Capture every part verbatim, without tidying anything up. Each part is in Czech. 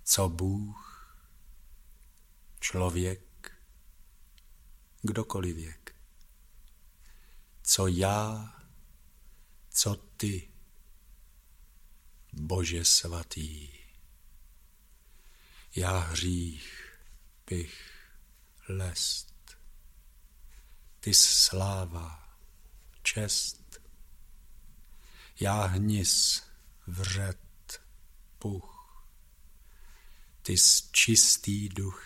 Co Bůh, člověk, kdokoliv věk. Co já, co ty, Bože svatý. Já hřích, pych, lest, ty sláva, čest. Já hnis, vřet, puch, ty čistý duch.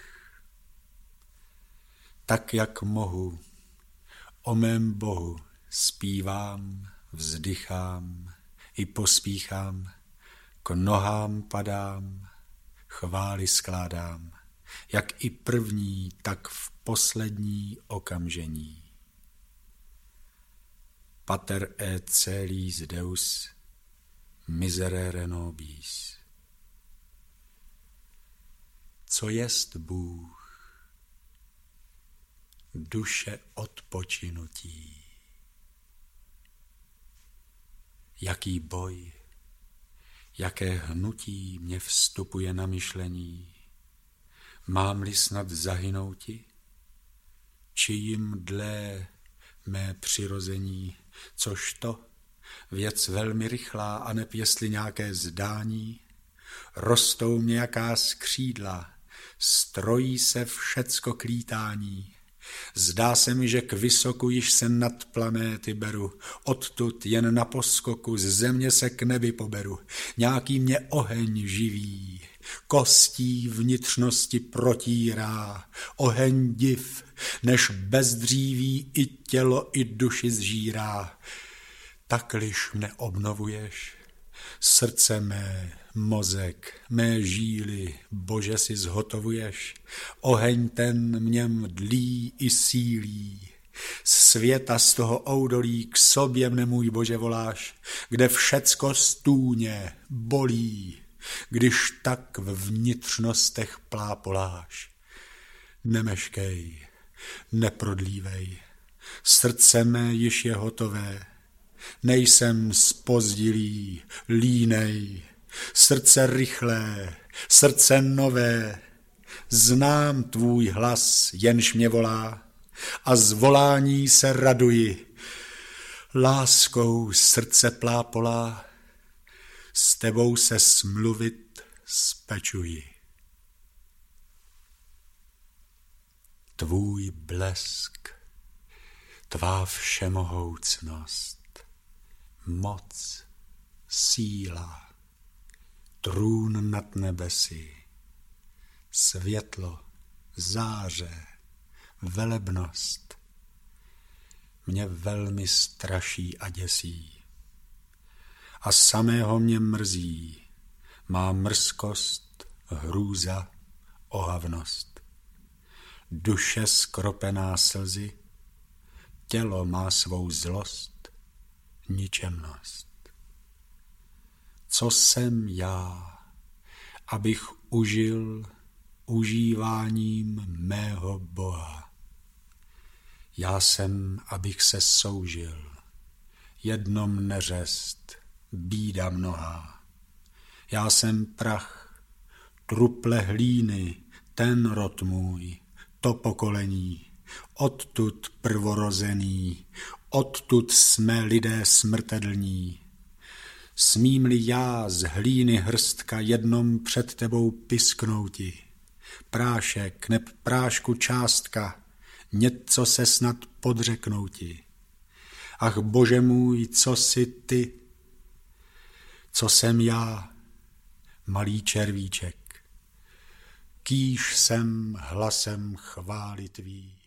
Tak, jak mohu, o mém Bohu zpívám, vzdychám i pospíchám, k nohám padám, chvály skládám, jak i první, tak v poslední okamžení. Pater et celis Deus, miserere nobis. Co jest Bůh? Duše odpočinutí. Jaký boj, jaké hnutí mě vstupuje na myšlení. Mám-li snad zahynouti? Či jim dle mé přirození, což to, věc velmi rychlá, aneb jestli nějaké zdání, rostou mě jaká skřídla, strojí se všecko klítání. Zdá se mi, že k vysoku již se nad planéty beru, odtud jen na poskoku z země se k nebi poberu. Nějaký mě oheň živí, kostí vnitřnosti protírá, oheň div, než bezdříví i tělo i duši zžírá. Takliž mne obnovuješ, srdce mé, mozek, mé žíly, Bože, si zhotovuješ, oheň ten měm dlí i sílí. Světa z toho oudolí k sobě mne, můj Bože, voláš, kde všecko stůně, bolí, když tak v vnitřnostech plápoláš. Nemeškej, neprodlívej, srdce mé již je hotové, nejsem zpozdilý, línej, srdce rychlé, srdce nové, znám tvůj hlas, jenž mě volá, a z volání se raduji. Láskou srdce plápolá, s tebou se smluvit spečuji. Tvůj blesk, tvá všemohoucnost, moc, síla, trůn nad nebesy, světlo, záře, velebnost mě velmi straší a děsí. A samého mě mrzí má mrzkost, hrůza, ohavnost. Duše skropená slzy, tělo má svou zlost, ničemnost. Co jsem já, abych užil užíváním mého Boha? Já jsem, abych se soužil, jednom neřest, bída mnohá. Já jsem prach, truple hlíny, ten rod můj, to pokolení, odtud prvorozený, odtud jsme lidé smrtelní. Smím-li já z hlíny hrstka jednom před tebou pisknouti, prášek neb prášku částka, něco se snad podřeknouti. Ach, Bože můj, co jsi ty, co jsem já, malý červíček, kýž jsem hlasem chvály tvý.